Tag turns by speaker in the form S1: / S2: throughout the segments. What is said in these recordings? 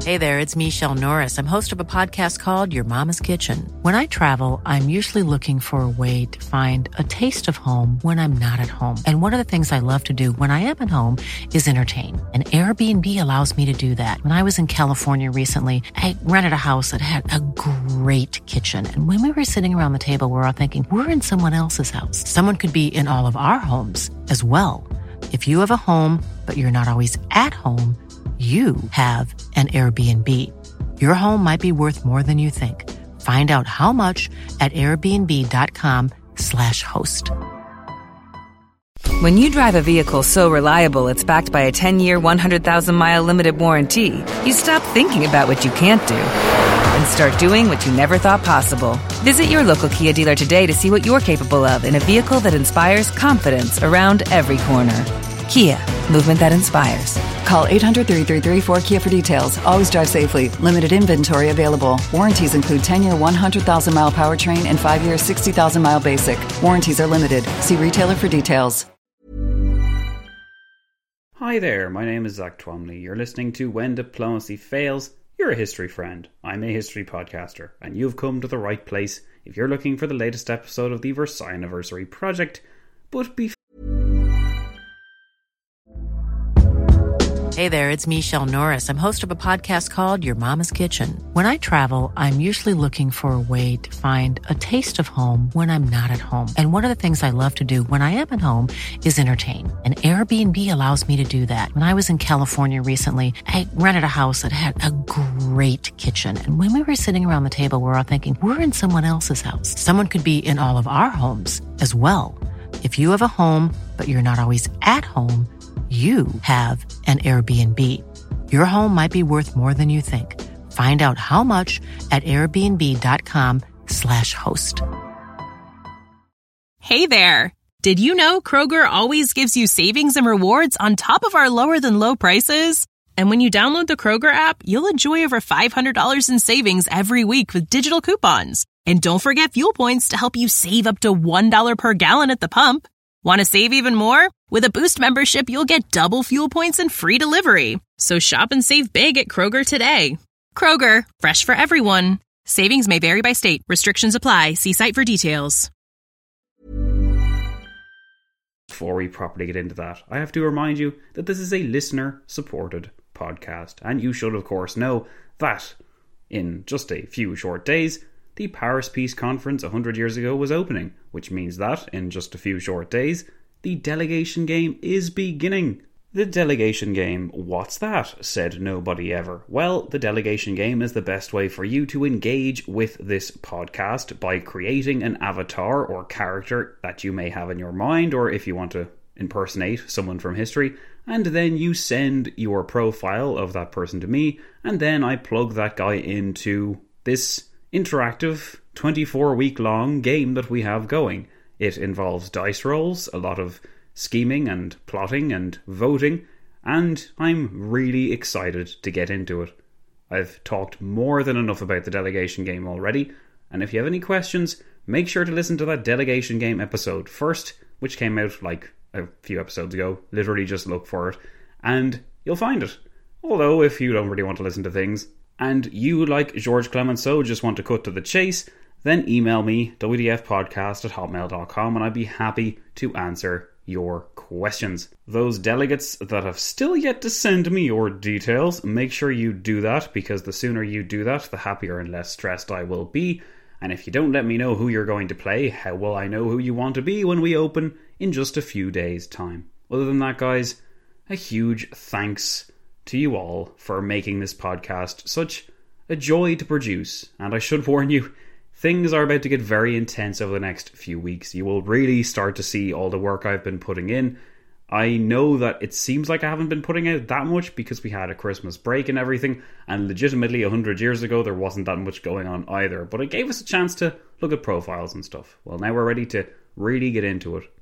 S1: Hey there, it's Michelle Norris. I'm host of a podcast called Your Mama's Kitchen. When I travel, I'm usually looking for a way to find a taste of home when I'm not at home. And one of the things I love to do when I am at home is entertain. And Airbnb allows me to do that. When I was in California recently, I rented a house that had a great kitchen. And when we were sitting around the table, we were all thinking, we're in someone else's house. Someone could be in all of our homes as well. If you have a home, but you're not always at home, you have an Airbnb. Your home might be worth more than you think. Find out how much at airbnb.com/host.
S2: When you drive a vehicle so reliable it's backed by a 10-year, 100,000-mile limited warranty, you stop thinking about what you can't do and start doing what you never thought possible. Visit your local Kia dealer today to see what you're capable of in a vehicle that inspires confidence around every corner. Kia, movement that inspires.
S3: Call 800-333-4KIA for details. Always drive safely. Limited inventory available. Warranties include 10-year, 100,000-mile powertrain and 5-year, 60,000-mile basic. Warranties are limited. See retailer for details.
S4: Hi there, my name is Zach Twomley. You're listening to When Diplomacy Fails. You're a history friend. I'm a history podcaster, and you've come to the right place if you're looking for the latest episode of the Versailles Anniversary Project. But before
S1: Hey there, it's Michelle Norris. I'm host of a podcast called Your Mama's Kitchen. When I travel, I'm usually looking for a way to find a taste of home when I'm not at home. And one of the things I love to do when I am at home is entertain. And Airbnb allows me to do that. When I was in California recently, I rented a house that had a great kitchen. And when we were sitting around the table, we were all thinking, we're in someone else's house. Someone could be in all of our homes as well. If you have a home, but you're not always at home, you have an Airbnb. Your home might be worth more than you think. Find out how much at airbnb.com/host.
S5: Hey there. Did you know Kroger always gives you savings and rewards on top of our lower than low prices? And when you download the Kroger app, you'll enjoy over $500 in savings every week with digital coupons. And don't forget fuel points to help you save up to $1 per gallon at the pump. Want to save even more? With a Boost membership, you'll get double fuel points and free delivery. So shop and save big at Kroger today. Kroger, fresh for everyone. Savings may vary by state. Restrictions apply. See site for details.
S4: Before we properly get into that, I have to remind you that this is a listener-supported podcast. And you should, of course, know that in just a few short days, the Paris Peace Conference 100 years ago was opening, which means that, in just a few short days, the delegation game is beginning. The delegation game, what's that? Said nobody ever. Well, the delegation game is the best way for you to engage with this podcast by creating an avatar or character that you may have in your mind, or if you want to impersonate someone from history, and then you send your profile of that person to me, and then I plug that guy into this interactive 24-week-long game that we have going. It involves dice rolls, a lot of scheming and plotting and voting, and I'm really excited to get into it. I've talked more than enough about the delegation game already, and if you have any questions, make sure to listen to that delegation game episode first, which came out like a few episodes ago. Literally just look for it, and you'll find it. Although, if you don't really want to listen to things, and you, like Georges Clemenceau, just want to cut to the chase, then email me, wdfpodcast@hotmail.com, and I'd be happy to answer your questions. Those delegates that have still yet to send me your details, make sure you do that, because the sooner you do that, the happier and less stressed I will be. And if you don't let me know who you're going to play, how will I know who you want to be when we open in just a few days' time? Other than that, guys, a huge thanks to you all for making this podcast such a joy to produce. And I should warn you, things are about to get very intense over the next few weeks. You will really start to see all the work I've been putting in. I know that it seems like I haven't been putting out that much because we had a Christmas break and everything, and legitimately 100 years ago there wasn't that much going on either, but it gave us a chance to look at profiles and stuff. Well, now we're ready to really get into it.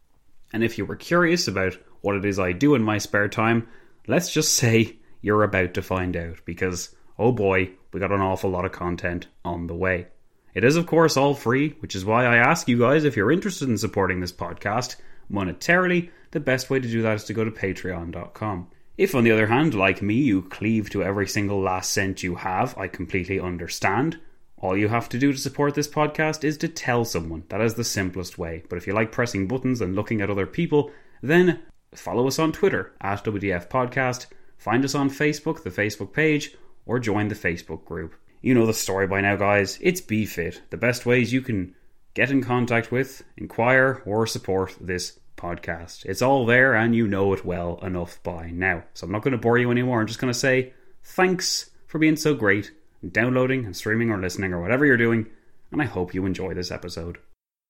S4: And if you were curious about what it is I do in my spare time, let's just say you're about to find out, because, oh boy, we got an awful lot of content on the way. It is, of course, all free, which is why I ask you guys, if you're interested in supporting this podcast monetarily, the best way to do that is to go to patreon.com. If, on the other hand, like me, you cleave to every single last cent you have, I completely understand. All you have to do to support this podcast is to tell someone. That is the simplest way. But if you like pressing buttons and looking at other people, then follow us on Twitter, @WDF Podcast, find us on Facebook, the Facebook page, or join the Facebook group. You know the story by now, guys. It's BFIT. The best ways you can get in contact with, inquire, or support this podcast. It's all there, and you know it well enough by now. So I'm not going to bore you anymore. I'm just going to say thanks for being so great, and downloading and streaming or listening or whatever you're doing, and I hope you enjoy this episode.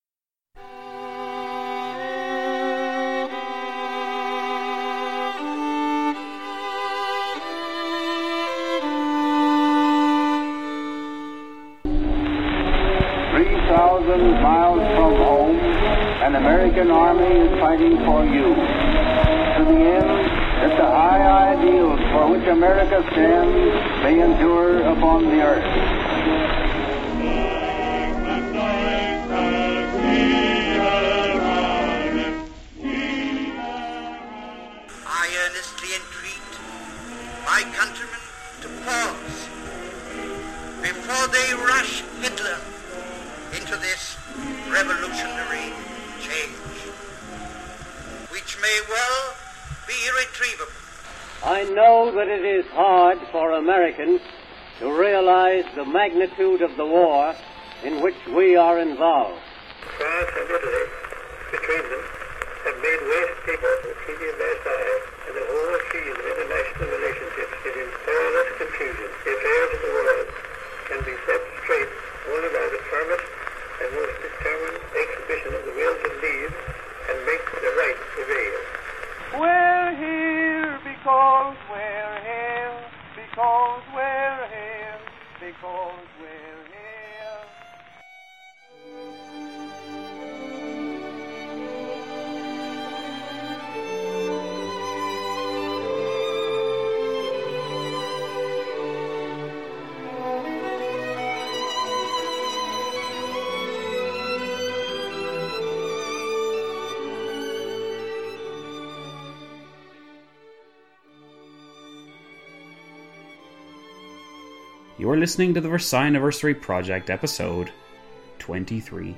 S6: Miles from home, an American army is fighting for you, to the end that the high ideals for which America stands may endure upon the earth.
S7: I earnestly entreat my countrymen to pause before they rush Hitler into this revolutionary change, which may well be irretrievable.
S6: I know that it is hard for Americans to realize the magnitude of the war in which we are involved.
S8: France and Italy, between them, have made West people the Treaty of Versailles, and the whole field of international relationships is in perilous confusion. The affairs of the world can be set straight only by the firmest and most determined exhibition of the will to lead and make the right prevail.
S6: We're here because we're here, because we're here, because we're here.
S4: You are listening to the Versailles Anniversary Project, episode 23.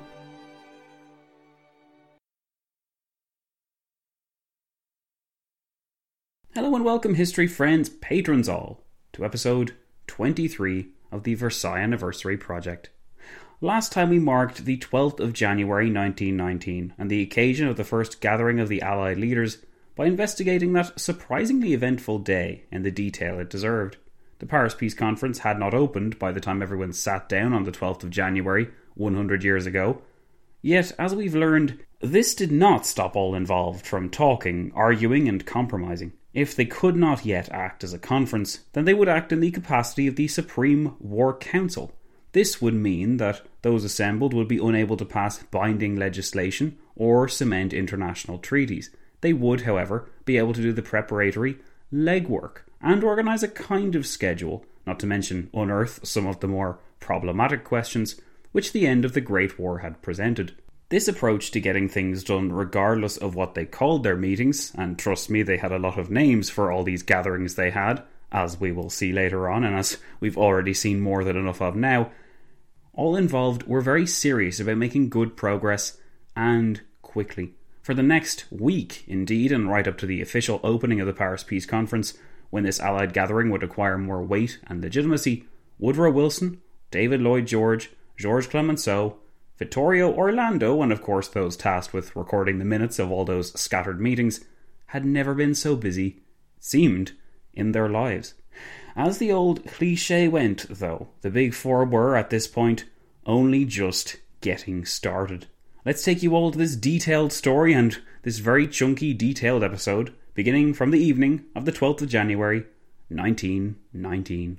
S4: Hello and welcome, history friends, patrons all, to episode 23 of the Versailles Anniversary Project. Last time we marked the 12th of January 1919 and the occasion of the first gathering of the Allied leaders by investigating that surprisingly eventful day in the detail it deserved. The Paris Peace Conference had not opened by the time everyone sat down on the 12th of January, 100 years ago. Yet, as we've learned, this did not stop all involved from talking, arguing and compromising. If they could not yet act as a conference, then they would act in the capacity of the Supreme War Council. This would mean that those assembled would be unable to pass binding legislation or cement international treaties. They would, however, be able to do the preparatory legwork and organise a kind of schedule, not to mention unearth some of the more problematic questions which the end of the Great War had presented. This approach to getting things done regardless of what they called their meetings, and trust me, they had a lot of names for all these gatherings they had, as we will see later on and as we've already seen more than enough of now, all involved were very serious about making good progress and quickly. For the next week, indeed, and right up to the official opening of the Paris Peace Conference, when this Allied gathering would acquire more weight and legitimacy, Woodrow Wilson, David Lloyd George, Georges Clemenceau, Vittorio Orlando, and of course those tasked with recording the minutes of all those scattered meetings, had never been so busy, seemed, in their lives. As the old cliché went, though, the Big Four were, at this point, only just getting started. Let's take you all to this detailed story and this very chunky, detailed episode, beginning from the evening of the 12th of January, 1919.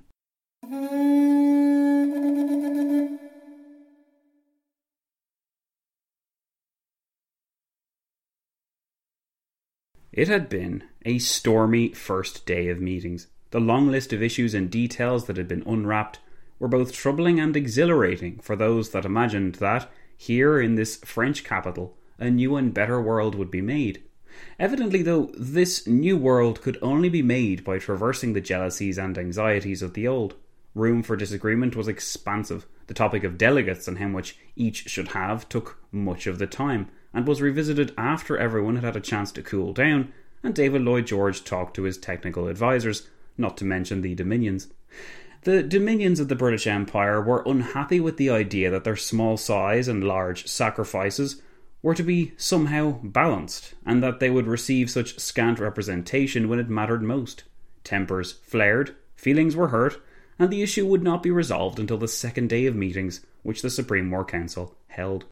S4: It had been a stormy first day of meetings. The long list of issues and details that had been unwrapped were both troubling and exhilarating for those that imagined that, here in this French capital, a new and better world would be made. Evidently, though, this new world could only be made by traversing the jealousies and anxieties of the old. Room for disagreement was expansive. The topic of delegates and how much each should have took much of the time, and was revisited after everyone had had a chance to cool down, and David Lloyd George talked to his technical advisors, not to mention the Dominions. The Dominions of the British Empire were unhappy with the idea that their small size and large sacrifices were to be somehow balanced, and that they would receive such scant representation when it mattered most. Tempers flared, feelings were hurt, and the issue would not be resolved until the second day of meetings which the Supreme War Council held.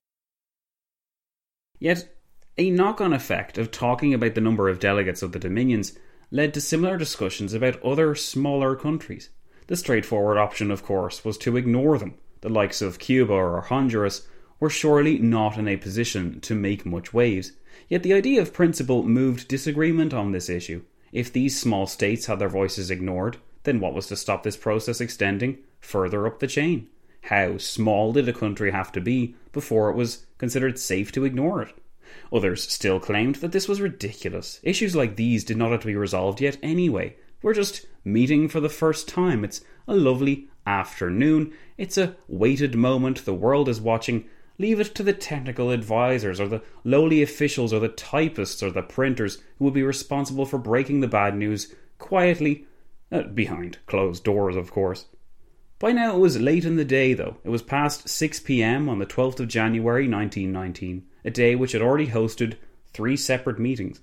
S4: Yet, a knock-on effect of talking about the number of delegates of the Dominions led to similar discussions about other smaller countries. The straightforward option, of course, was to ignore them. The likes of Cuba or Honduras were surely not in a position to make much waves. Yet the idea of principle moved disagreement on this issue. If these small states had their voices ignored, then what was to stop this process extending further up the chain? How small did a country have to be before it was considered safe to ignore it? Others still claimed that this was ridiculous. Issues like these did not have to be resolved yet anyway. We're just meeting for the first time. It's a lovely afternoon. It's a weighted moment. The world is watching. Leave it to the technical advisors or the lowly officials or the typists or the printers who will be responsible for breaking the bad news quietly, behind closed doors, of course. By now it was late in the day, though. It was past 6 p.m. on the 12th of January 1919, a day which had already hosted 3 separate meetings.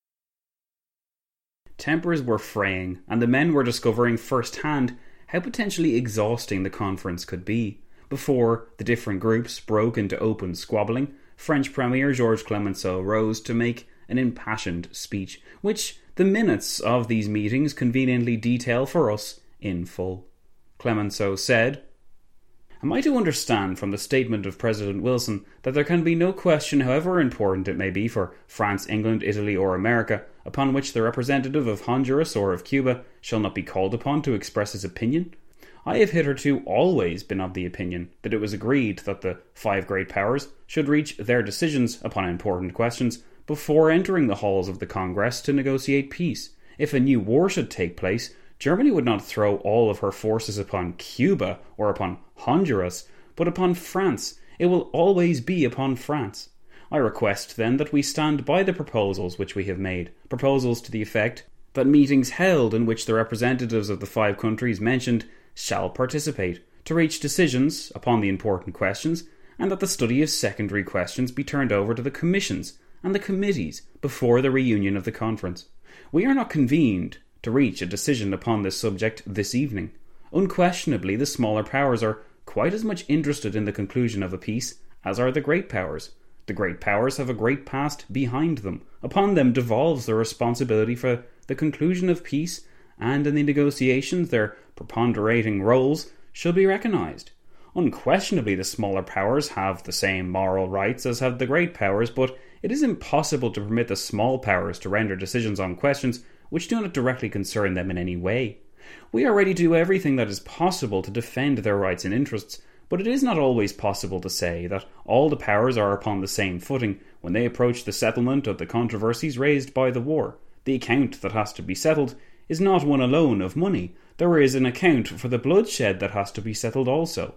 S4: Tempers were fraying, and the men were discovering firsthand how potentially exhausting the conference could be. Before the different groups broke into open squabbling, French Premier Georges Clemenceau rose to make an impassioned speech, which the minutes of these meetings conveniently detail for us in full. Clemenceau said, "Am I to understand from the statement of President Wilson that there can be no question, however important it may be for France, England, Italy or America, upon which the representative of Honduras or of Cuba shall not be called upon to express his opinion? I have hitherto always been of the opinion that it was agreed that the 5 great powers should reach their decisions upon important questions before entering the halls of the Congress to negotiate peace. If a new war should take place, Germany would not throw all of her forces upon Cuba or upon Honduras, but upon France. It will always be upon France. I request then that we stand by the proposals which we have made, proposals to the effect that meetings held in which the representatives of the 5 countries mentioned shall participate, to reach decisions upon the important questions, and that the study of secondary questions be turned over to the commissions and the committees before the reunion of the conference. We are not convened to reach a decision upon this subject this evening. Unquestionably, the smaller powers are quite as much interested in the conclusion of a peace as are the great powers. The great powers have a great past behind them. Upon them devolves the responsibility for the conclusion of peace, and in the negotiations their preponderating roles should be recognised. Unquestionably, the smaller powers have the same moral rights as have the great powers, but it is impossible to permit the small powers to render decisions on questions which do not directly concern them in any way. We are ready to do everything that is possible to defend their rights and interests, but it is not always possible to say that all the powers are upon the same footing when they approach the settlement of the controversies raised by the war. The account that has to be settled is not one alone of money. There is an account for the bloodshed that has to be settled also.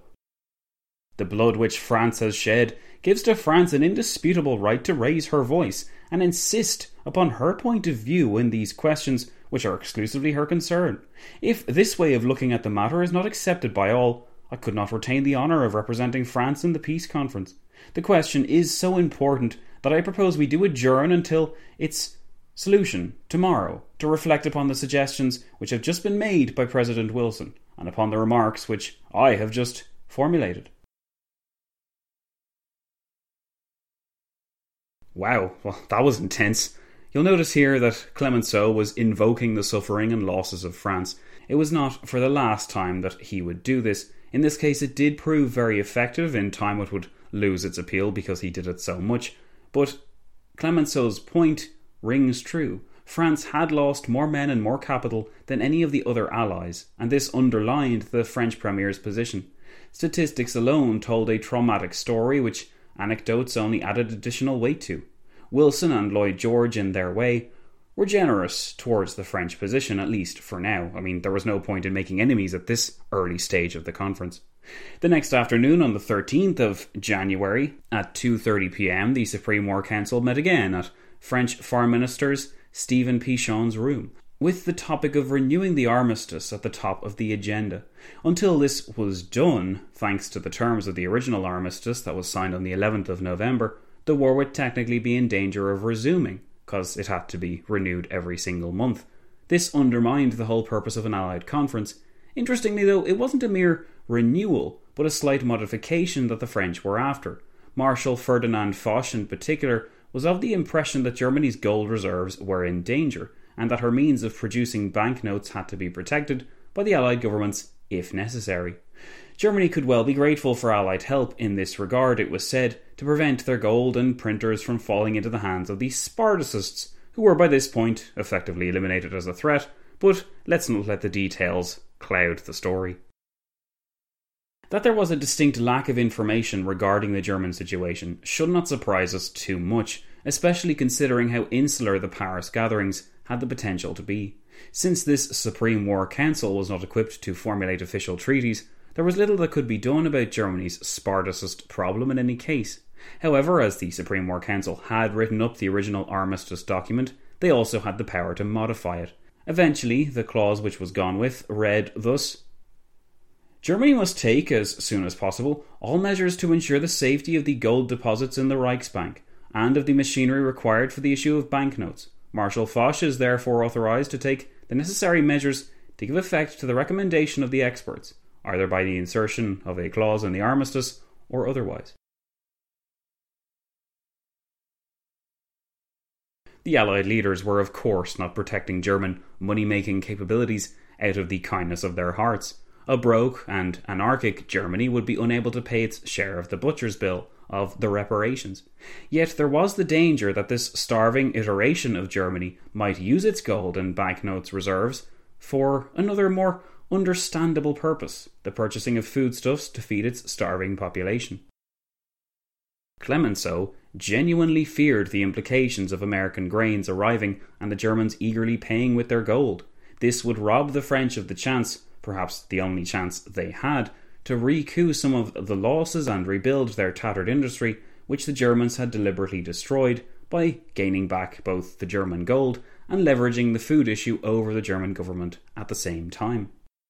S4: The blood which France has shed gives to France an indisputable right to raise her voice and insist upon her point of view in these questions which are exclusively her concern. If this way of looking at the matter is not accepted by all, I could not retain the honour of representing France in the peace conference. The question is so important that I propose we do adjourn until its solution tomorrow, to reflect upon the suggestions which have just been made by President Wilson and upon the remarks which I have just formulated." Wow, well, that was intense. You'll notice here that Clemenceau was invoking the suffering and losses of France. It was not for the last time that he would do this. In this case, it did prove very effective. In time it would lose its appeal because he did it so much. But Clemenceau's point rings true. France had lost more men and more capital than any of the other allies, and this underlined the French premier's position. Statistics alone told a traumatic story which anecdotes only added additional weight to. Wilson and Lloyd George, in their way, were generous towards the French position, at least for now. I mean, there was no point in making enemies at this early stage of the conference. The next afternoon, on the 13th of January, at 2:30 p.m, the Supreme War Council met again at French Foreign Minister's Stephen Pichon's room, with the topic of renewing the armistice at the top of the agenda. Until this was done, thanks to the terms of the original armistice that was signed on the 11th of November, the war would technically be in danger of resuming, because it had to be renewed every single month. This undermined the whole purpose of an Allied conference. Interestingly though, it wasn't a mere renewal, but a slight modification that the French were after. Marshal Ferdinand Foch in particular was of the impression that Germany's gold reserves were in danger, and that her means of producing banknotes had to be protected by the Allied governments if necessary. Germany could well be grateful for Allied help in this regard, it was said, to prevent their gold and printers from falling into the hands of the Spartacists, who were by this point effectively eliminated as a threat, but let's not let the details cloud the story. That there was a distinct lack of information regarding the German situation should not surprise us too much, especially considering how insular the Paris gatherings had the potential to be. Since this Supreme War Council was not equipped to formulate official treaties, there was little that could be done about Germany's Spartacist problem in any case. However, as the Supreme War Council had written up the original armistice document, they also had the power to modify it. Eventually, the clause which was gone with read thus: Germany must take, as soon as possible, all measures to ensure the safety of the gold deposits in the Reichsbank, and of the machinery required for the issue of banknotes. Marshal Foch is therefore authorised to take the necessary measures to give effect to the recommendation of the experts, either by the insertion of a clause in the armistice or otherwise. The Allied leaders were of course not protecting German money-making capabilities out of the kindness of their hearts. A broke and anarchic Germany would be unable to pay its share of the butcher's bill of the reparations. Yet there was the danger that this starving iteration of Germany might use its gold and banknotes reserves for another more understandable purpose, the purchasing of foodstuffs to feed its starving population. Clemenceau genuinely feared the implications of American grains arriving and the Germans eagerly paying with their gold. This would rob the French of the chance, perhaps the only chance they had, to recoup some of the losses and rebuild their tattered industry, which the Germans had deliberately destroyed, by gaining back both the German gold and leveraging the food issue over the German government at the same time.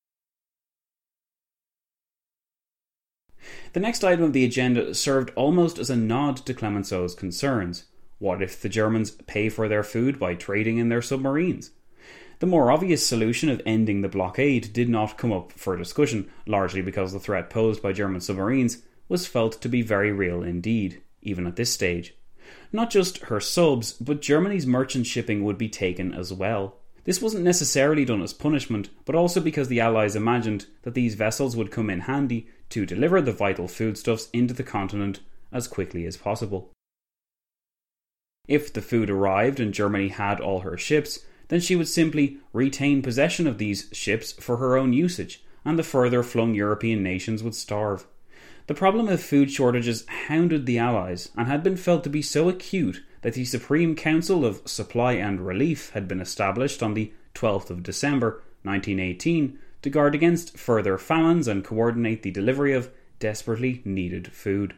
S4: The next item of the agenda served almost as a nod to Clemenceau's concerns. What if the Germans pay for their food by trading in their submarines? The more obvious solution of ending the blockade did not come up for discussion, largely because the threat posed by German submarines was felt to be very real indeed, even at this stage. Not just her subs, but Germany's merchant shipping would be taken as well. This wasn't necessarily done as punishment, but also because the Allies imagined that these vessels would come in handy to deliver the vital foodstuffs into the continent as quickly as possible. If the food arrived and Germany had all her ships, then she would simply retain possession of these ships for her own usage, and the further flung European nations would starve. The problem of food shortages hounded the Allies, and had been felt to be so acute that the Supreme Council of Supply and Relief had been established on the 12th of December 1918 to guard against further famines and coordinate the delivery of desperately needed food.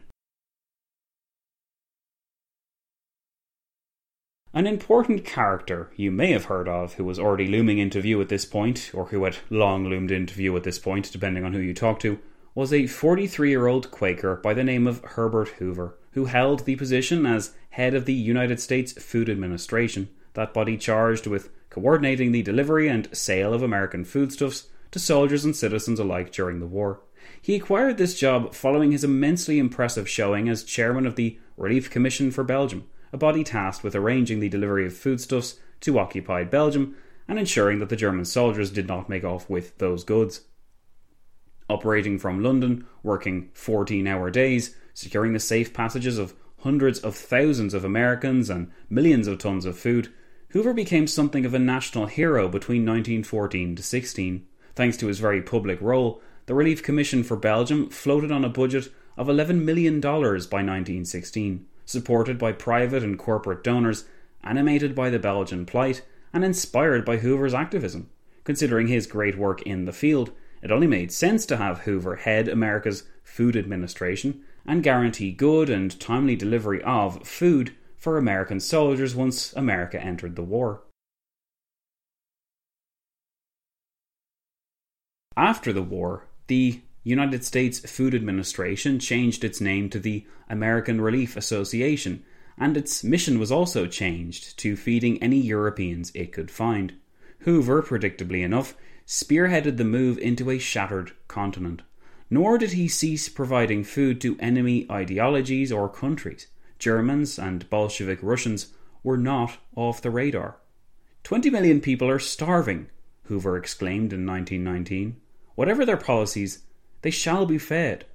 S4: An important character you may have heard of who was already looming into view at this point, or who had long loomed into view at this point, depending on who you talk to, was a 43-year-old Quaker by the name of Herbert Hoover, who held the position as head of the United States Food Administration, that body charged with coordinating the delivery and sale of American foodstuffs to soldiers and citizens alike during the war. He acquired this job following his immensely impressive showing as chairman of the Relief Commission for Belgium, a body tasked with arranging the delivery of foodstuffs to occupied Belgium and ensuring that the German soldiers did not make off with those goods. Operating from London, working 14-hour days, securing the safe passages of hundreds of thousands of Americans and millions of tons of food, Hoover became something of a national hero between 1914 to 16. Thanks to his very public role, the Relief Commission for Belgium floated on a budget of $11 million by 1916. supported by private and corporate donors, animated by the Belgian plight, and inspired by Hoover's activism. Considering his great work in the field, it only made sense to have Hoover head America's Food Administration and guarantee good and timely delivery of food for American soldiers once America entered the war. After the war, the United States Food Administration changed its name to the American Relief Association, and its mission was also changed to feeding any Europeans it could find. Hoover, predictably enough, spearheaded the move into a shattered continent. Nor did he cease providing food to enemy ideologies or countries. Germans and Bolshevik Russians were not off the radar. 20 million people are starving, Hoover exclaimed in 1919. Whatever their policies, they shall be fed.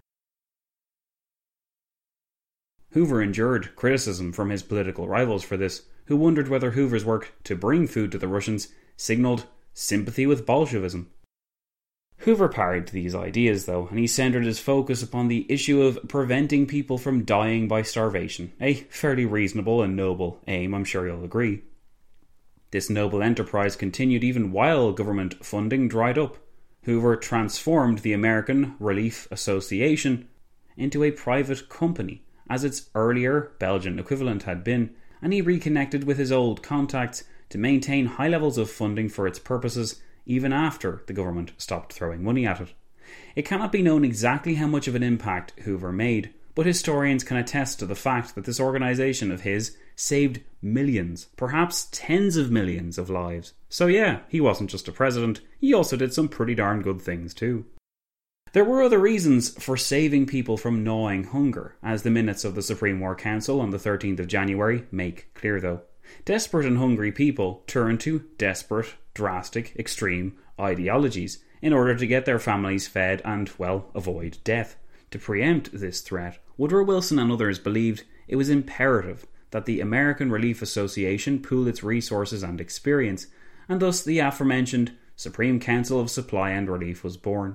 S4: Hoover endured criticism from his political rivals for this, who wondered whether Hoover's work to bring food to the Russians signalled sympathy with Bolshevism. Hoover parried these ideas, though, and he centred his focus upon the issue of preventing people from dying by starvation, a fairly reasonable and noble aim, I'm sure you'll agree. This noble enterprise continued even while government funding dried up. Hoover transformed the American Relief Association into a private company, as its earlier Belgian equivalent had been, and he reconnected with his old contacts to maintain high levels of funding for its purposes even after the government stopped throwing money at it. It cannot be known exactly how much of an impact Hoover made, but historians can attest to the fact that this organisation of his saved millions, perhaps tens of millions of lives. So yeah, he wasn't just a president, he also did some pretty darn good things too. There were other reasons for saving people from gnawing hunger, as the minutes of the Supreme War Council on the 13th of January make clear though. Desperate and hungry people turn to desperate, drastic, extreme ideologies in order to get their families fed and, well, avoid death. To preempt this threat, Woodrow Wilson and others believed it was imperative that the American Relief Association pool its resources and experience, and thus the aforementioned Supreme Council of Supply and Relief was born.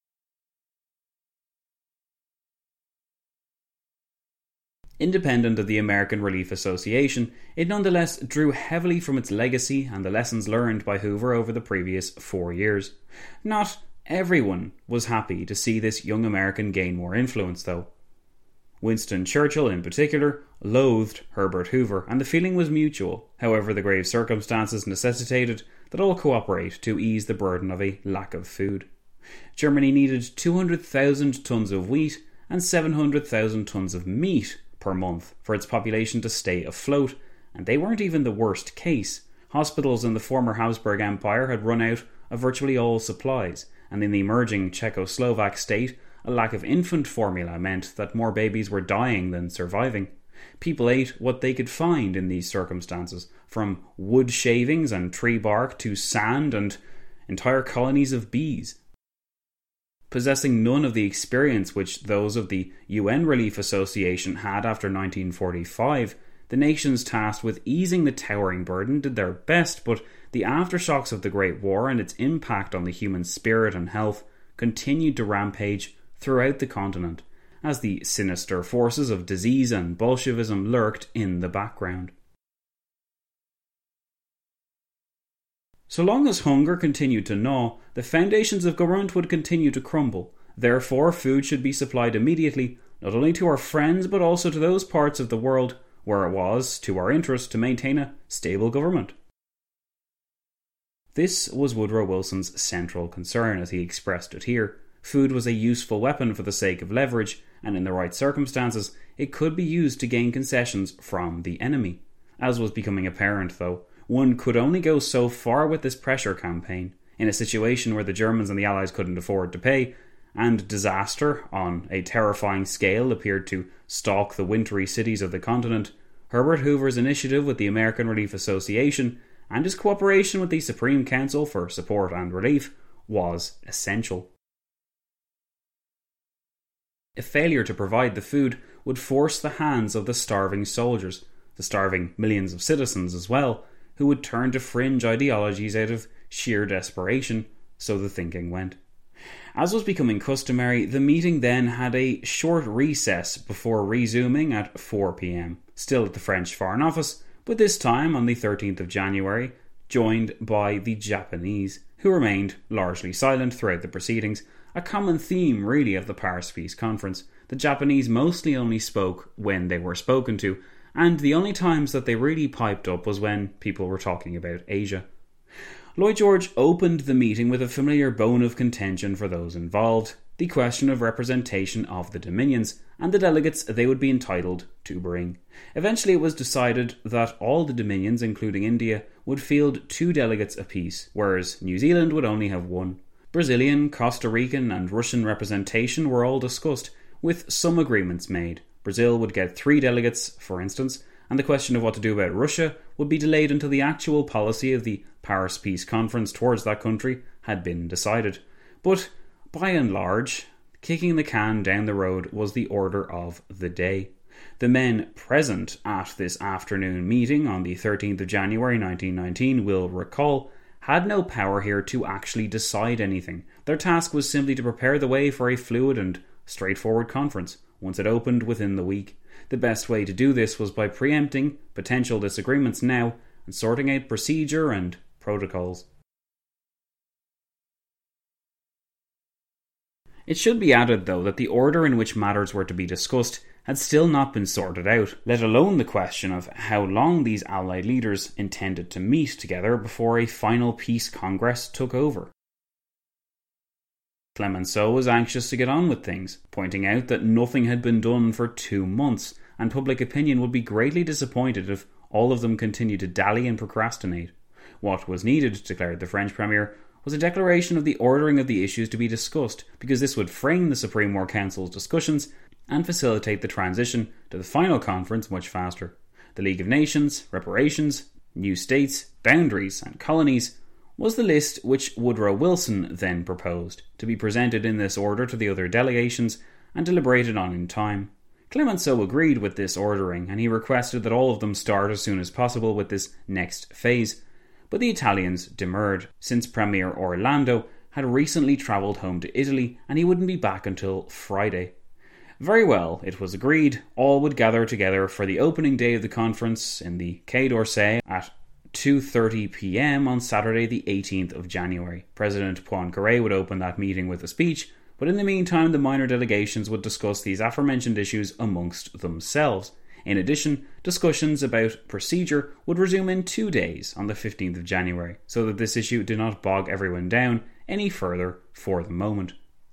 S4: Independent of the American Relief Association, it nonetheless drew heavily from its legacy and the lessons learned by Hoover over the previous 4 years. Not everyone was happy to see this young American gain more influence, though. Winston Churchill, in particular, loathed Herbert Hoover, and the feeling was mutual. However, the grave circumstances necessitated that all cooperate to ease the burden of a lack of food. Germany needed 200,000 tons of wheat and 700,000 tons of meat per month for its population to stay afloat, and they weren't even the worst case. Hospitals in the former Habsburg Empire had run out of virtually all supplies, and in the emerging Czechoslovak state, a lack of infant formula meant that more babies were dying than surviving. People ate what they could find in these circumstances, from wood shavings and tree bark to sand and entire colonies of bees. Possessing none of the experience which those of the UN Relief Association had after 1945, the nations tasked with easing the towering burden did their best, but the aftershocks of the Great War and its impact on the human spirit and health continued to rampage throughout the continent, as the sinister forces of disease and Bolshevism lurked in the background. So long as hunger continued to gnaw, the foundations of government would continue to crumble. Therefore, food should be supplied immediately, not only to our friends but also to those parts of the world where it was to our interest to maintain a stable government. This was Woodrow Wilson's central concern as he expressed it here. Food was a useful weapon for the sake of leverage, and in the right circumstances, it could be used to gain concessions from the enemy. As was becoming apparent, though, one could only go so far with this pressure campaign. In a situation where the Germans and the Allies couldn't afford to pay, and disaster on a terrifying scale appeared to stalk the wintry cities of the continent, Herbert Hoover's initiative with the American Relief Association and his cooperation with the Supreme Council for Support and Relief was essential. A failure to provide the food would force the hands of the starving soldiers, the starving millions of citizens as well, who would turn to fringe ideologies out of sheer desperation, so the thinking went. As was becoming customary, the meeting then had a short recess before resuming at 4 p.m, still at the French Foreign Office, but this time on the 13th of January, joined by the Japanese, who remained largely silent throughout the proceedings, a common theme really of the Paris Peace Conference. The Japanese mostly only spoke when they were spoken to, and the only times that they really piped up was when people were talking about Asia. Lloyd George opened the meeting with a familiar bone of contention for those involved, the question of representation of the Dominions, and the delegates they would be entitled to bring. Eventually it was decided that all the Dominions, including India, would field 2 delegates apiece, whereas New Zealand would only have 1. Brazilian, Costa Rican and Russian representation were all discussed, with some agreements made. Brazil would get 3 delegates, for instance, and the question of what to do about Russia would be delayed until the actual policy of the Paris Peace Conference towards that country had been decided. But, by and large, kicking the can down the road was the order of the day. The men present at this afternoon meeting on the 13th of January 1919 will recall had no power here to actually decide anything. Their task was simply to prepare the way for a fluid and straightforward conference once it opened within the week. The best way to do this was by preempting potential disagreements now and sorting out procedure and protocols. It should be added, though, that the order in which matters were to be discussed had still not been sorted out, let alone the question of how long these Allied leaders intended to meet together before a final peace congress took over. Clemenceau was anxious to get on with things, pointing out that nothing had been done for 2 months, and public opinion would be greatly disappointed if all of them continued to dally and procrastinate. What was needed, declared the French Premier, was a declaration of the ordering of the issues to be discussed, because this would frame the Supreme War Council's discussions and facilitate the transition to the final conference much faster. The League of Nations, reparations, new states, boundaries and colonies was the list which Woodrow Wilson then proposed, to be presented in this order to the other delegations and deliberated on in time. Clemenceau agreed with this ordering, and he requested that all of them start as soon as possible with this next phase. But the Italians demurred, since Premier Orlando had recently travelled home to Italy and he wouldn't be back until Friday. Very well, it was agreed, all would gather together for the opening day of the conference in the Quai d'Orsay at 2:30 p.m. on Saturday the 18th of January. President Poincaré would open that meeting with a speech, but in the meantime the minor delegations would discuss these aforementioned issues amongst themselves. In addition, discussions about procedure would resume in 2 days on the 15th of January, so that this issue did not bog everyone down any further for the moment.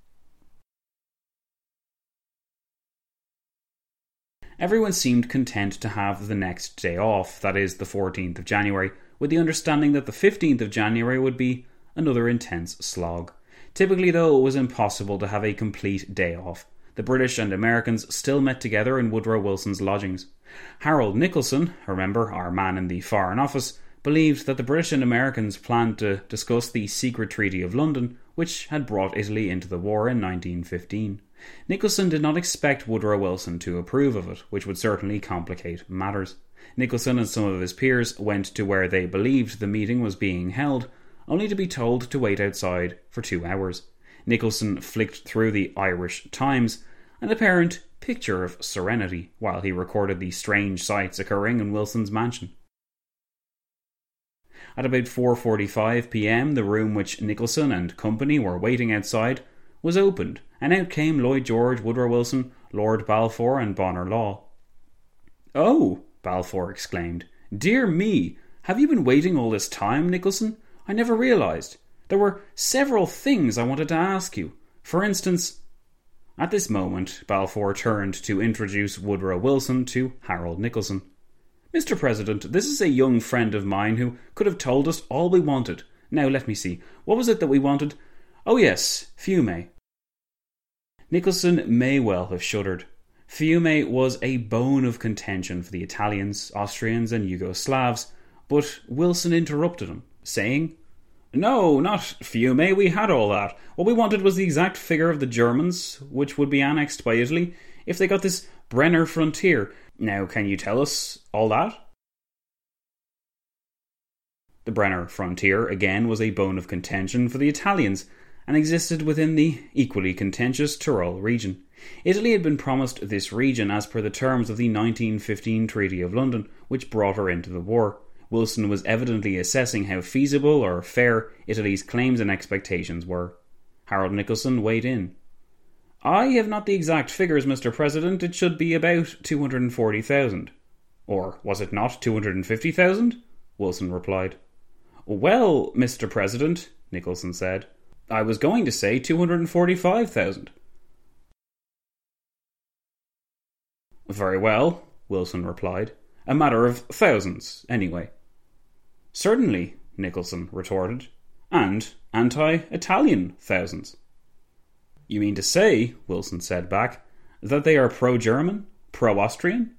S4: Everyone seemed content to have the next day off, that is, the 14th of January, with the understanding that the 15th of January would be another intense slog. Typically, though, it was impossible to have a complete day off. The British and Americans still met together in Woodrow Wilson's lodgings. Harold Nicolson, remember, our man in the Foreign Office, believed that the British and Americans planned to discuss the secret Treaty of London, which had brought Italy into the war in 1915. Nicolson did not expect Woodrow Wilson to approve of it, which would certainly complicate matters. Nicolson and some of his peers went to where they believed the meeting was being held, only to be told to wait outside for 2 hours. Nicolson flicked through the Irish Times, an apparent picture of serenity, while he recorded the strange sights occurring in Wilson's mansion. At about 4:45 p.m, the room which Nicolson and company were waiting outside was opened, and out came Lloyd George, Woodrow Wilson, Lord Balfour and Bonar Law. "Oh," Balfour exclaimed, "dear me, have you been waiting all this time, Nicolson? I never realised. There were several things I wanted to ask you. For instance..." At this moment, Balfour turned to introduce Woodrow Wilson to Harold Nicolson. "Mr. President, this is a young friend of mine who could have told us all we wanted. Now, let me see. What was it that we wanted? Oh yes, Fiume." Nicolson may well have shuddered. Fiume was a bone of contention for the Italians, Austrians and Yugoslavs, but Wilson interrupted him, saying, "No, not Fiume, we had all that. What we wanted was the exact figure of the Germans, which would be annexed by Italy, if they got this Brenner frontier. Now, can you tell us all that?" The Brenner frontier, again, was a bone of contention for the Italians, and existed within the equally contentious Tyrol region. Italy had been promised this region as per the terms of the 1915 Treaty of London, which brought her into the war. Wilson was evidently assessing how feasible or fair Italy's claims and expectations were. Harold Nicolson weighed in. "I have not the exact figures, Mr. President. It should be about 240,000. Or was it not 250,000? Wilson replied. "Well, Mr. President," Nicolson said, "I was going to say 245,000. "Very well," Wilson replied. "A matter of thousands, anyway." "Certainly," Nicolson retorted. "And anti-Italian thousands." "You mean to say," Wilson said back, "that they are pro-German, pro-Austrian?"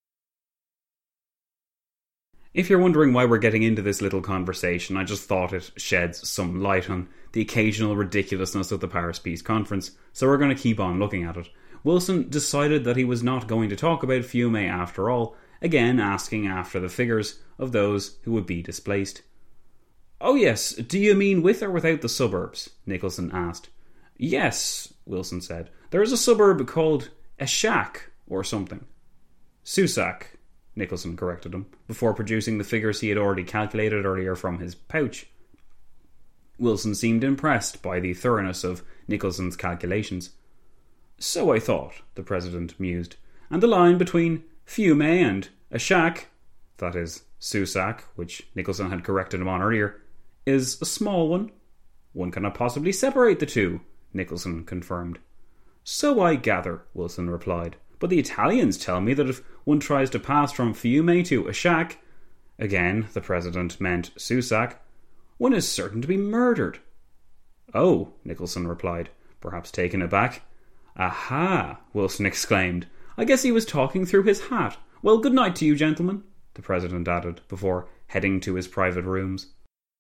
S4: If you're wondering why we're getting into this little conversation, I just thought it sheds some light on the occasional ridiculousness of the Paris Peace Conference, so we're going to keep on looking at it. Wilson decided that he was not going to talk about Fiume after all, again asking after the figures of those who would be displaced. "Oh yes, do you mean with or without the suburbs?" Nicolson asked. "Yes," Wilson said. "There is a suburb called Eshak or something." "Susac," Nicolson corrected him, before producing the figures he had already calculated earlier from his pouch. Wilson seemed impressed by the thoroughness of Nicolson's calculations. "So I thought," the President mused. "And the line between Fiume and Eshak, that is, Susac, which Nicolson had corrected him on earlier, is a small one." "One cannot possibly separate the two," Nicolson confirmed. "So I gather," Wilson replied. "But the Italians tell me that if one tries to pass from Fiume to Eshak," again the President meant Susac, "one is certain to be murdered." "Oh," Nicolson replied, perhaps taken aback. "Aha," Wilson exclaimed. "I guess he was talking through his hat. Well, good night to you, gentlemen," the President added, before heading to his private rooms.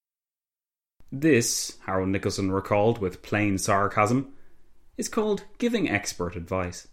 S4: This, Harold Nicolson recalled with plain sarcasm, is called giving expert advice.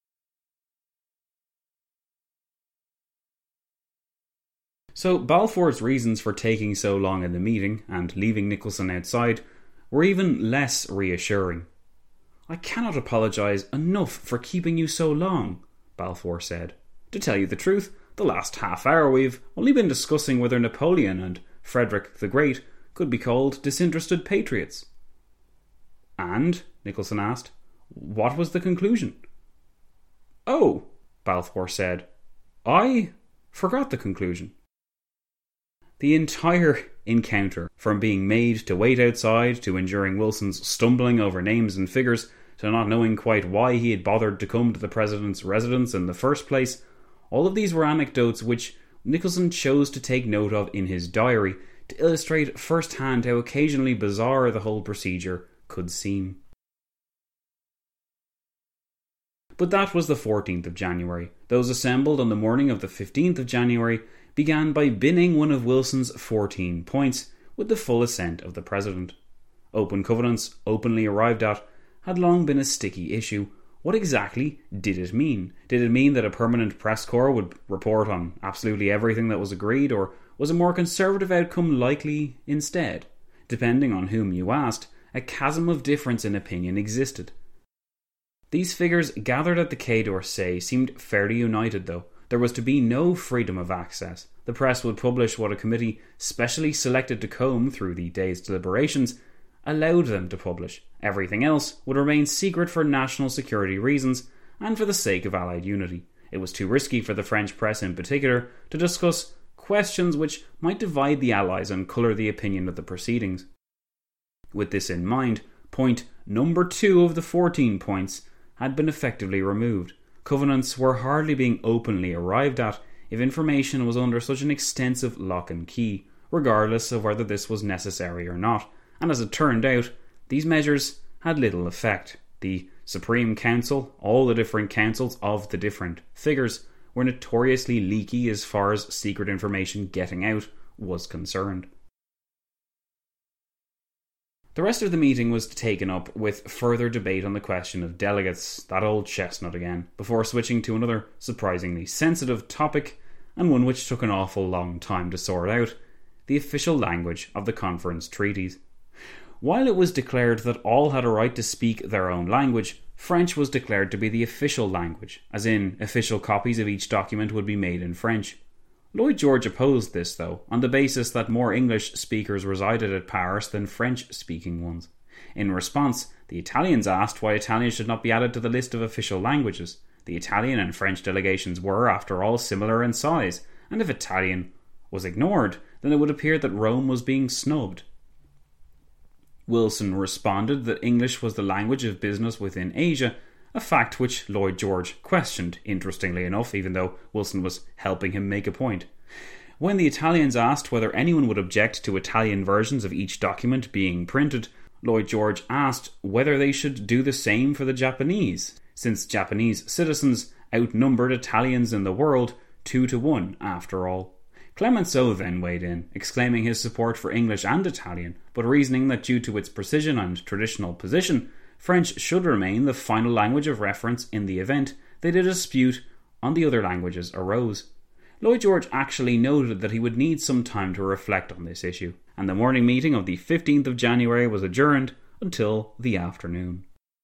S4: So Balfour's reasons for taking so long in the meeting and leaving Nicolson outside were even less reassuring. "I cannot apologise enough for keeping you so long," Balfour said. "To tell you the truth, the last half hour we've only been discussing whether Napoleon and Frederick the Great could be called disinterested patriots." "And," Nicolson asked, "what was the conclusion?" "Oh," Balfour said, "I forgot the conclusion." The entire encounter, from being made to wait outside, to enduring Wilson's stumbling over names and figures, to not knowing quite why he had bothered to come to the President's residence in the first place, all of these were anecdotes which Nicolson chose to take note of in his diary to illustrate firsthand how occasionally bizarre the whole procedure could seem. But that was the 14th of January. Those assembled on the morning of the 15th of January began by binning one of Wilson's 14 points with the full assent of the President. Open covenants, openly arrived at, had long been a sticky issue. What exactly did it mean? Did it mean that a permanent press corps would report on absolutely everything that was agreed, or was a more conservative outcome likely instead? Depending on whom you asked, a chasm of difference in opinion existed. These figures gathered at the Quai d'Orsay seemed fairly united, though. There was to be no freedom of access. The press would publish what a committee specially selected to comb through the day's deliberations allowed them to publish. Everything else would remain secret for national security reasons and for the sake of Allied unity. It was too risky for the French press in particular to discuss questions which might divide the Allies and colour the opinion of the proceedings. With this in mind, point number 2 of the 14 points had been effectively removed. Covenants were hardly being openly arrived at if information was under such an extensive lock and key, regardless of whether this was necessary or not, and as it turned out, these measures had little effect. The Supreme Council, all the different councils of the different figures, were notoriously leaky as far as secret information getting out was concerned. The rest of the meeting was taken up with further debate on the question of delegates, that old chestnut again, before switching to another surprisingly sensitive topic, and one which took an awful long time to sort out: the official language of the conference treaties. While it was declared that all had a right to speak their own language, French was declared to be the official language, as in official copies of each document would be made in French. Lloyd George opposed this, though, on the basis that more English speakers resided at Paris than French-speaking ones. In response, the Italians asked why Italian should not be added to the list of official languages. The Italian and French delegations were, after all, similar in size, and if Italian was ignored, then it would appear that Rome was being snubbed. Wilson responded that English was the language of business within Asia, a fact which Lloyd George questioned, interestingly enough, even though Wilson was helping him make a point. When the Italians asked whether anyone would object to Italian versions of each document being printed, Lloyd George asked whether they should do the same for the Japanese, since Japanese citizens outnumbered Italians in the world 2-1 after all. Clemenceau then weighed in, exclaiming his support for English and Italian, but reasoning that due to its precision and traditional position, French should remain the final language of reference in the event that a dispute on the other languages arose. Lloyd George actually noted that he would need some time to reflect on this issue, and the morning meeting of the 15th of January was adjourned until the afternoon.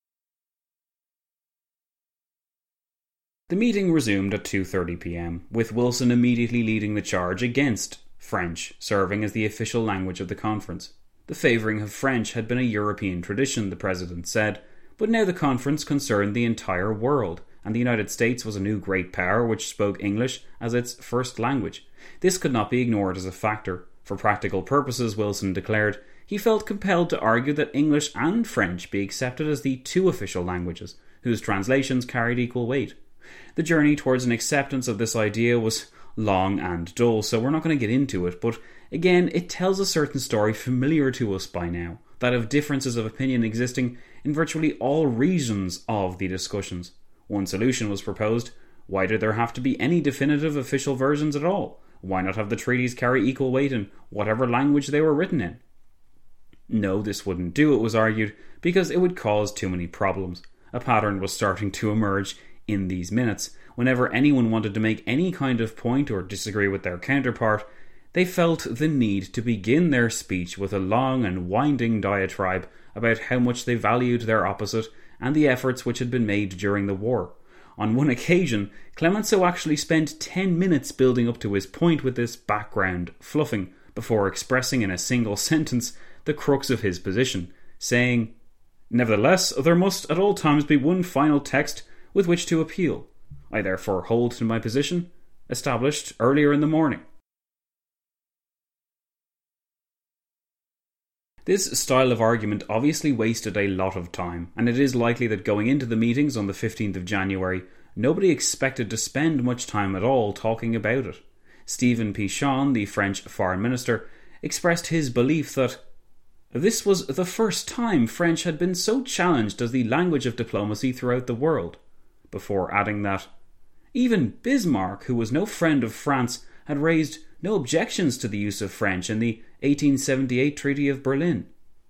S4: The meeting resumed at 2:30 p.m, with Wilson immediately leading the charge against French serving as the official language of the conference. The favouring of French had been a European tradition, the President said, but now the conference concerned the entire world, and the United States was a new great power which spoke English as its first language. This could not be ignored as a factor. For practical purposes, Wilson declared, he felt compelled to argue that English and French be accepted as the two official languages, whose translations carried equal weight. The journey towards an acceptance of this idea was long and dull, so we're not going to get into it, but again, it tells a certain story familiar to us by now, that of differences of opinion existing in virtually all regions of the discussions. One solution was proposed: why did there have to be any definitive official versions at all? Why not have the treaties carry equal weight in whatever language they were written in? No, this wouldn't do, it was argued, because it would cause too many problems. A pattern was starting to emerge in these minutes. Whenever anyone wanted to make any kind of point or disagree with their counterpart, they felt the need to begin their speech with a long and winding diatribe about how much they valued their opposite and the efforts which had been made during the war. On one occasion, Clemenceau actually spent 10 minutes building up to his point with this background fluffing before expressing in a single sentence the crux of his position, saying, "Nevertheless, there must at all times be one final text with which to appeal. I therefore hold to my position, established earlier in the morning." This style of argument obviously wasted a lot of time, and it is likely that going into the meetings on the 15th of January, nobody expected to spend much time at all talking about it. Stephen Pichon, the French foreign minister, expressed his belief that this was the first time French had been so challenged as the language of diplomacy throughout the world, before adding that even Bismarck, who was no friend of France, had raised no objections to the use of French in the 1878 Treaty of Berlin.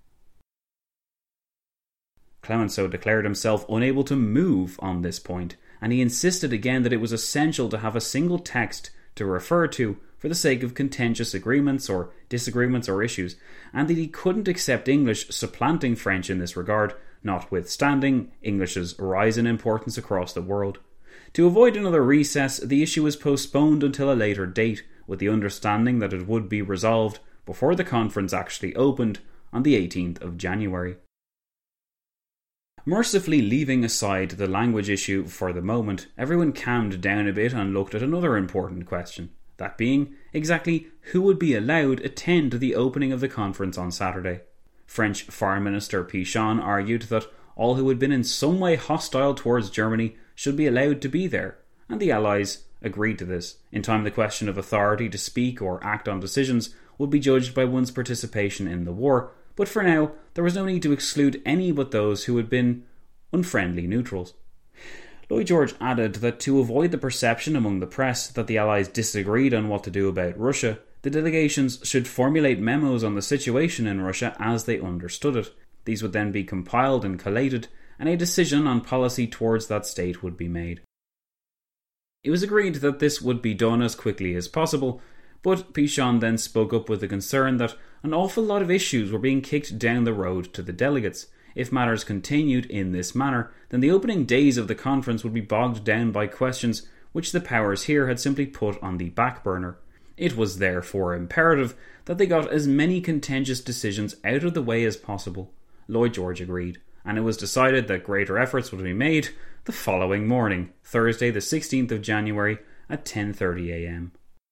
S4: Clemenceau declared himself unable to move on this point, and he insisted again that it was essential to have a single text to refer to for the sake of contentious agreements or disagreements or issues, and that he couldn't accept English supplanting French in this regard, notwithstanding English's rise in importance across the world. To avoid another recess, the issue was postponed until a later date, with the understanding that it would be resolved before the conference actually opened on the 18th of January. Mercifully leaving aside the language issue for the moment, everyone calmed down a bit and looked at another important question, that being exactly who would be allowed attend to the opening of the conference on Saturday. French Foreign Minister Pichon argued that all who had been in some way hostile towards Germany should be allowed to be there, and the Allies agreed to this. In time, the question of authority to speak or act on decisions would be judged by one's participation in the war, but for now, there was no need to exclude any but those who had been unfriendly neutrals. Lloyd George added that to avoid the perception among the press that the Allies disagreed on what to do about Russia, the delegations should formulate memos on the situation in Russia as they understood it. These would then be compiled and collated, and a decision on policy towards that state would be made. It was agreed that this would be done as quickly as possible, But Pichon then spoke up with the concern that an awful lot of issues were being kicked down the road to the delegates. If matters continued in this manner, then the opening days of the conference would be bogged down by questions which the powers here had simply put on the back burner. It was therefore imperative that they got as many contentious decisions out of the way as possible. Lloyd George agreed, and it was decided that greater efforts would be made the following morning, Thursday the 16th of January at 10:30 a.m.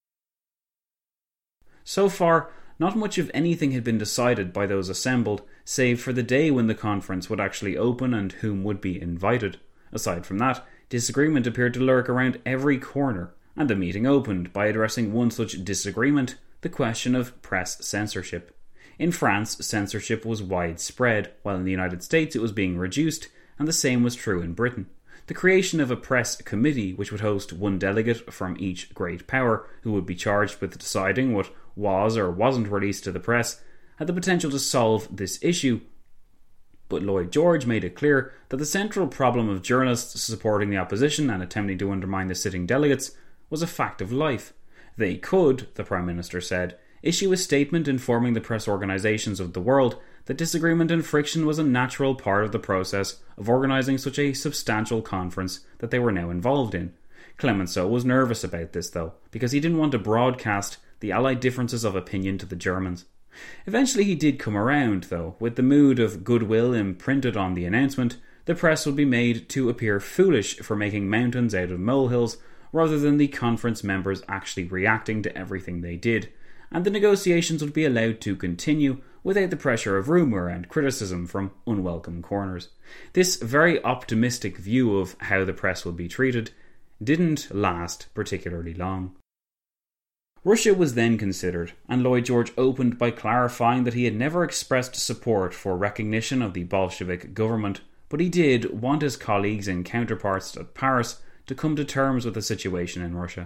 S4: So far, not much of anything had been decided by those assembled, save for the day when the conference would actually open and whom would be invited. Aside from that, disagreement appeared to lurk around every corner, and the meeting opened by addressing one such disagreement, the question of press censorship. In France, censorship was widespread, while in the United States it was being reduced, and the same was true in Britain. The creation of a press committee, which would host one delegate from each great power, who would be charged with deciding what was or wasn't released to the press, had the potential to solve this issue. But Lloyd George made it clear that the central problem of journalists supporting the opposition and attempting to undermine the sitting delegates was a fact of life. They could, the Prime Minister said, issue a statement informing the press organisations of the world that disagreement and friction was a natural part of the process of organising such a substantial conference that they were now involved in. Clemenceau was nervous about this, though, because he didn't want to broadcast the Allied differences of opinion to the Germans. Eventually he did come around, though. With the mood of goodwill imprinted on the announcement, the press would be made to appear foolish for making mountains out of molehills, rather than the conference members actually reacting to everything they did, and the negotiations would be allowed to continue without the pressure of rumour and criticism from unwelcome corners. This very optimistic view of how the press would be treated didn't last particularly long. Russia was then considered, and Lloyd George opened by clarifying that he had never expressed support for recognition of the Bolshevik government, but he did want his colleagues and counterparts at Paris to come to terms with the situation in Russia.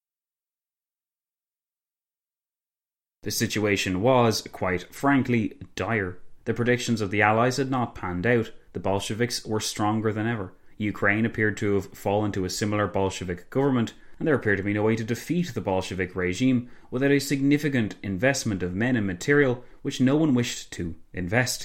S4: The situation was, quite frankly, dire. The predictions of the Allies had not panned out. The Bolsheviks were stronger than ever. Ukraine appeared to have fallen to a similar Bolshevik government, and there appeared to be no way to defeat the Bolshevik regime without a significant investment of men and material which no one wished to invest.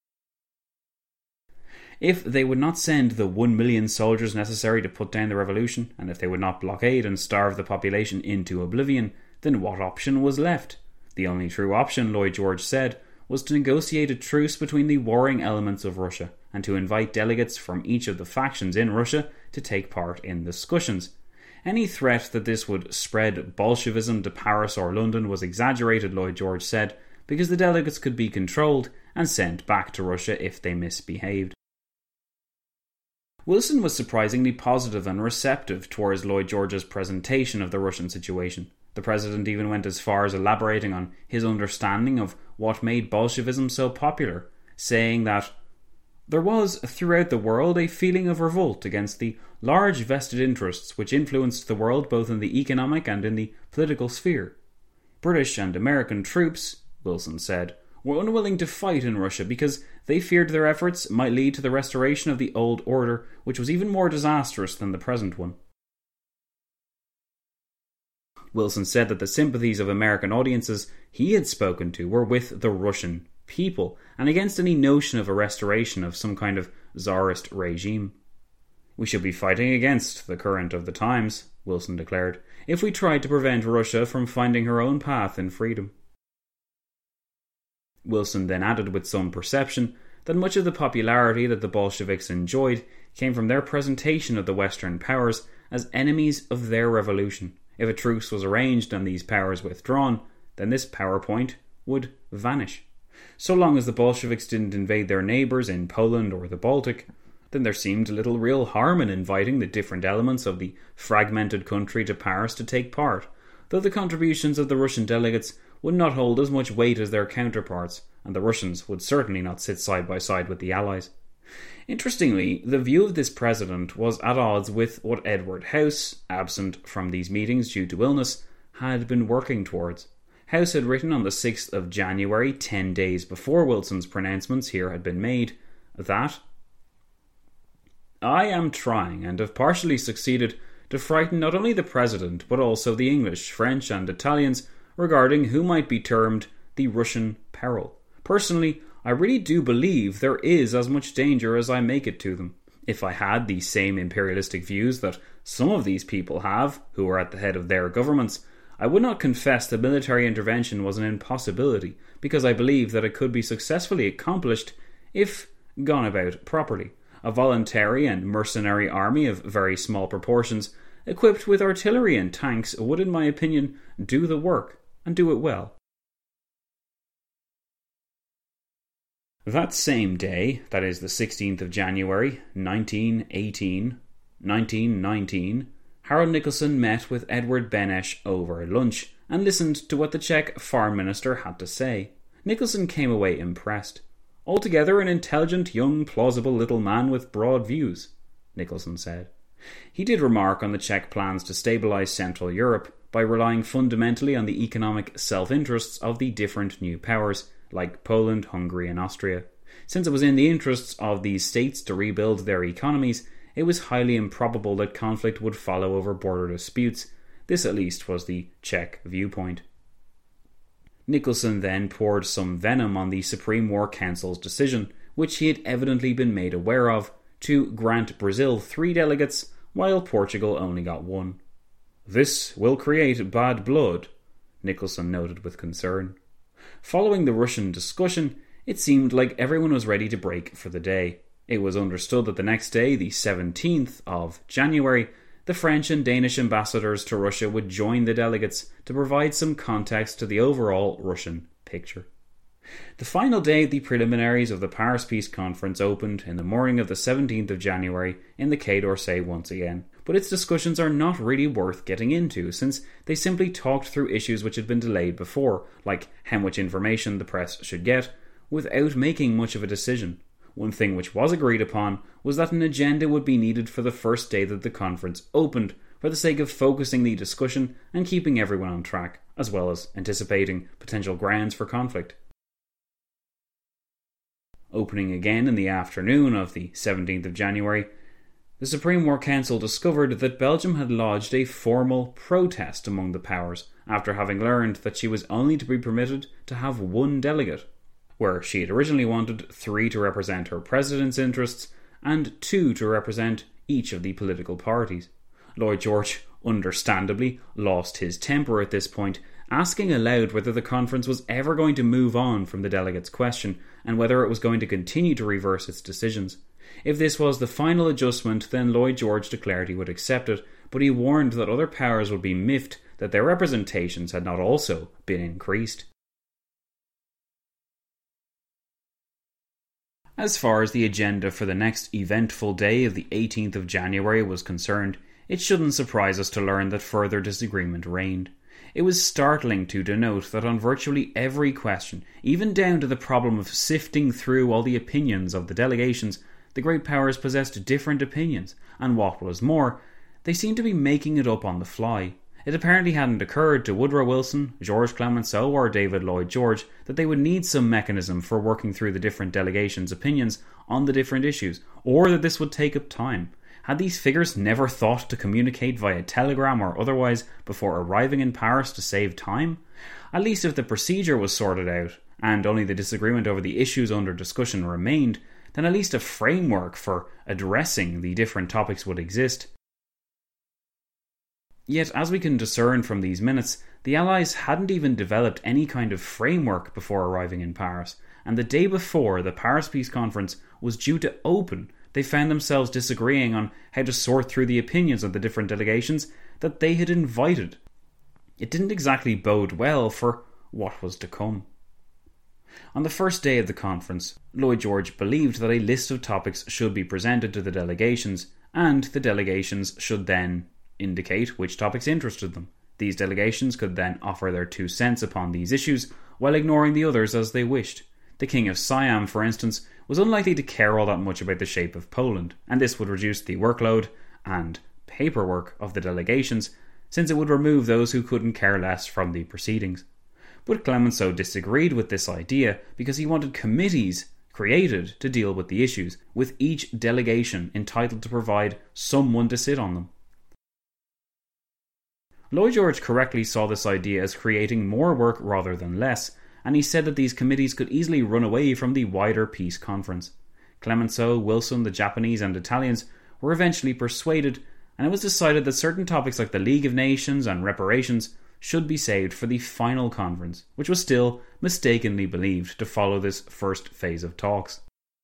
S4: If they would not send the 1 million soldiers necessary to put down the revolution, and if they would not blockade and starve the population into oblivion, then what option was left? The only true option, Lloyd George said, was to negotiate a truce between the warring elements of Russia, and to invite delegates from each of the factions in Russia to take part in discussions. Any threat that this would spread Bolshevism to Paris or London was exaggerated, Lloyd George said, because the delegates could be controlled and sent back to Russia if they misbehaved. Wilson was surprisingly positive and receptive towards Lloyd George's presentation of the Russian situation. The president even went as far as elaborating on his understanding of what made Bolshevism so popular, saying that there was throughout the world a feeling of revolt against the large vested interests which influenced the world both in the economic and in the political sphere. British and American troops, Wilson said, were unwilling to fight in Russia because they feared their efforts might lead to the restoration of the old order, which was even more disastrous than the present one. Wilson said that the sympathies of American audiences he had spoken to were with the Russian people, and against any notion of a restoration of some kind of czarist regime. "We should be fighting against the current of the times," Wilson declared, "if we tried to prevent Russia from finding her own path in freedom." Wilson then added with some perception that much of the popularity that the Bolsheviks enjoyed came from their presentation of the Western powers as enemies of their revolution. If a truce was arranged and these powers withdrawn, then this PowerPoint would vanish. So long as the Bolsheviks didn't invade their neighbours in Poland or the Baltic, then there seemed little real harm in inviting the different elements of the fragmented country to Paris to take part, though the contributions of the Russian delegates would not hold as much weight as their counterparts, and the Russians would certainly not sit side by side with the Allies. Interestingly, the view of this president was at odds with what Edward House, absent from these meetings due to illness, had been working towards. House had written on the 6th of January, 10 days before Wilson's pronouncements here had been made, that "I am trying, and have partially succeeded, to frighten not only the President, but also the English, French and Italians regarding who might be termed the Russian peril. Personally, I really do believe there is as much danger as I make it to them. If I had the same imperialistic views that some of these people have, who are at the head of their governments, I would not confess that military intervention was an impossibility, because I believe that it could be successfully accomplished if gone about properly. A voluntary and mercenary army of very small proportions, equipped with artillery and tanks, would, in my opinion, do the work, and do it well. That same day, that is the 16th of January, 1919, Harold Nicolson met with Edward Beneš over lunch and listened to what the Czech Foreign Minister had to say. Nicolson came away impressed. Altogether an intelligent, young, plausible little man with broad views, Nicolson said. He did remark on the Czech plans to stabilise Central Europe by relying fundamentally on the economic self-interests of the different new powers, like Poland, Hungary and Austria. Since it was in the interests of these states to rebuild their economies, it was highly improbable that conflict would follow over border disputes. This at least was the Czech viewpoint. Nicolson then poured some venom on the Supreme War Council's decision, which he had evidently been made aware of, to grant Brazil 3 delegates, while Portugal only got 1. "This will create bad blood," Nicolson noted with concern. Following the Russian discussion, it seemed like everyone was ready to break for the day. It was understood that the next day, the 17th of January, the French and Danish ambassadors to Russia would join the delegates to provide some context to the overall Russian picture. The final day, the preliminaries of the Paris Peace Conference opened in the morning of the 17th of January in the Quai d'Orsay once again, but its discussions are not really worth getting into, since they simply talked through issues which had been delayed before, like how much information the press should get, without making much of a decision. One thing which was agreed upon was that an agenda would be needed for the first day that the conference opened, for the sake of focusing the discussion and keeping everyone on track, as well as anticipating potential grounds for conflict. Opening again in the afternoon of the 17th of January, the Supreme War Council discovered that Belgium had lodged a formal protest among the powers after having learned that she was only to be permitted to have 1 delegate, where she had originally wanted 3 to represent her president's interests and 2 to represent each of the political parties. Lloyd George, understandably, lost his temper at this point, asking aloud whether the conference was ever going to move on from the delegates' question and whether it was going to continue to reverse its decisions. If this was the final adjustment, then Lloyd George declared he would accept it, but he warned that other powers would be miffed that their representations had not also been increased. As far as the agenda for the next eventful day of the 18th of January was concerned, it shouldn't surprise us to learn that further disagreement reigned. It was startling to denote that on virtually every question, even down to the problem of sifting through all the opinions of the delegations, the great powers possessed different opinions, and what was more, they seemed to be making it up on the fly. It apparently hadn't occurred to Woodrow Wilson, Georges Clemenceau or David Lloyd George that they would need some mechanism for working through the different delegations' opinions on the different issues, or that this would take up time. Had these figures never thought to communicate via telegram or otherwise before arriving in Paris to save time? At least if the procedure was sorted out, and only the disagreement over the issues under discussion remained, then at least a framework for addressing the different topics would exist. Yet, as we can discern from these minutes, the Allies hadn't even developed any kind of framework before arriving in Paris, and the day before the Paris Peace Conference was due to open, they found themselves disagreeing on how to sort through the opinions of the different delegations that they had invited. It didn't exactly bode well for what was to come. On the first day of the conference, Lloyd George believed that a list of topics should be presented to the delegations, and the delegations should then indicate which topics interested them. These delegations could then offer their 2 cents upon these issues, while ignoring the others as they wished. The King of Siam, for instance, was unlikely to care all that much about the shape of Poland, and this would reduce the workload and paperwork of the delegations, since it would remove those who couldn't care less from the proceedings. But Clemenceau disagreed with this idea because he wanted committees created to deal with the issues, with each delegation entitled to provide someone to sit on them. Lloyd George correctly saw this idea as creating more work rather than less, and he said that these committees could easily run away from the wider peace conference. Clemenceau, Wilson, the Japanese and Italians were eventually persuaded, and it was decided that certain topics like the League of Nations and reparations should be saved for the final conference, which was still mistakenly believed to follow this first phase of talks.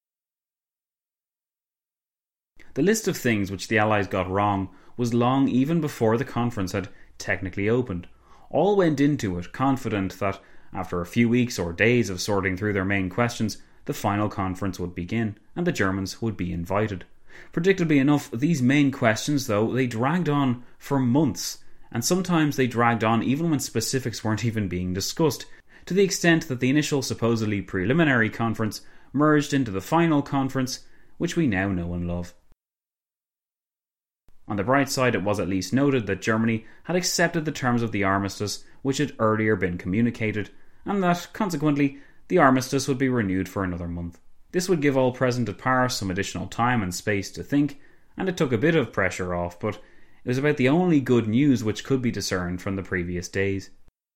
S4: The list of things which the Allies got wrong was long even before the conference had technically opened. All went into it confident that, after a few weeks or days of sorting through their main questions, the final conference would begin, and the Germans would be invited. Predictably enough, these main questions, though, they dragged on for months, and sometimes they dragged on even when specifics weren't even being discussed, to the extent that the initial supposedly preliminary conference merged into the final conference, which we now know and love. On the bright side, it was at least noted that Germany had accepted the terms of the armistice which had earlier been communicated, and that, consequently, the armistice would be renewed for another month. This would give all present at Paris some additional time and space to think, and it took a bit of pressure off, but it was about the only good news which could be discerned from the previous days.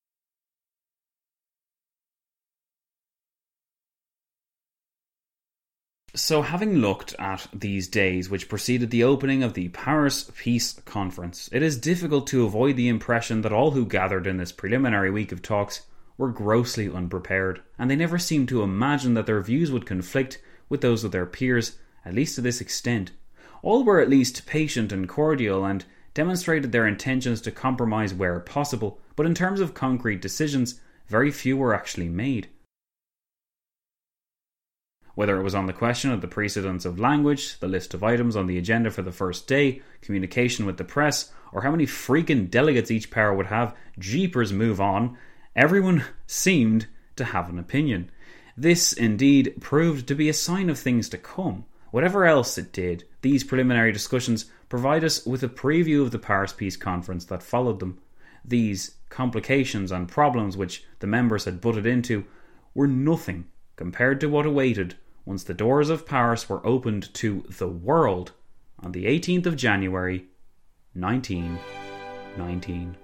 S4: So, having looked at these days which preceded the opening of the Paris Peace Conference, it is difficult to avoid the impression that all who gathered in this preliminary week of talks were grossly unprepared, and they never seemed to imagine that their views would conflict with those of their peers, at least to this extent. All were at least patient and cordial, and demonstrated their intentions to compromise where possible, but in terms of concrete decisions, very few were actually made. Whether it was on the question of the precedence of language, the list of items on the agenda for the first day, communication with the press, or how many freaking delegates each power would have, jeepers move on, everyone seemed to have an opinion. This, indeed, proved to be a sign of things to come. Whatever else it did, these preliminary discussions provide us with a preview of the Paris Peace Conference that followed them. These complications and problems which the members had butted into were nothing compared to what awaited once the doors of Paris were opened to the world on the 18th of January, 1919.